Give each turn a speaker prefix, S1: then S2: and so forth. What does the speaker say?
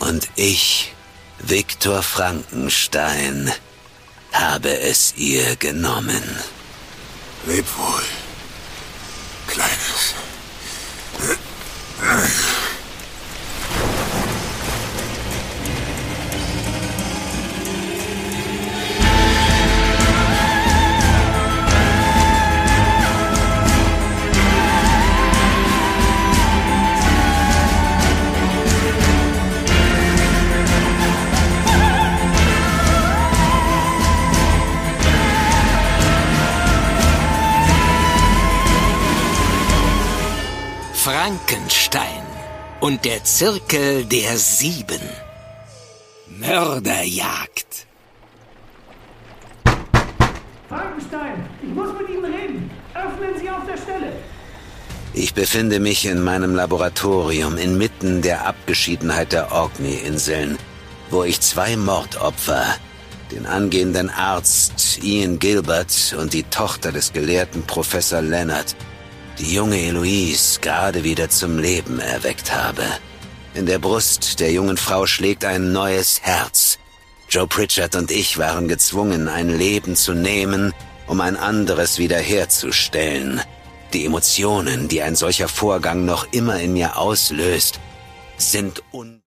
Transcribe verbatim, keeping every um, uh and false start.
S1: Und ich, Viktor Frankenstein, habe es ihr genommen.
S2: Leb wohl, Kleines.
S3: Frankenstein und der Zirkel der Sieben. Mörderjagd.
S4: Frankenstein, ich muss mit Ihnen reden. Öffnen Sie auf der Stelle.
S1: Ich befinde mich in meinem Laboratorium inmitten der Abgeschiedenheit der Orkney-Inseln, wo ich zwei Mordopfer, den angehenden Arzt Ian Gilbert und die Tochter des gelehrten Professor Leonard, die junge Eloise, gerade wieder zum Leben erweckt habe. In der Brust der jungen Frau schlägt ein neues Herz. Joe Pritchard und ich waren gezwungen, ein Leben zu nehmen, um ein anderes wiederherzustellen. Die Emotionen, die ein solcher Vorgang noch immer in mir auslöst, sind un